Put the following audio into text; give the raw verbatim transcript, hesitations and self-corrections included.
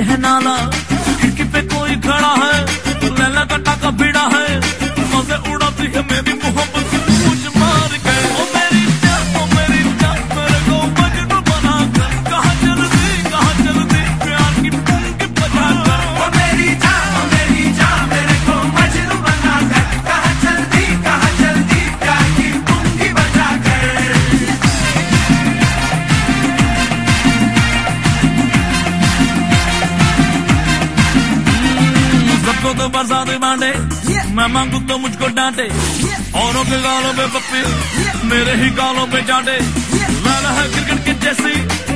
है नाला, खिड़की पे कोई खड़ा है, लैला कटा का भिड़ा है, मजे उड़ाती है मेरी मोहब्बत मुझ मार के। ओ मेरी जान, ओ मेरी जान, मेरे को मजनू बना कर, कहाँ चलती कहाँ चलती प्यार की पुंगी बजा कर। ओ मेरी जान, ओ मेरी जान, मेरे को मजनू बना कर, कहाँ चलती कहाँ चलती प्यार की पुंगी बजा कर। सबको तो बरसात बांटे, मैं मांगू तो मुझको डांटे, औरों के गालों पे पप्पी, मेरे ही गालों पे चाटे। लाला है क्रिकेट की जैसी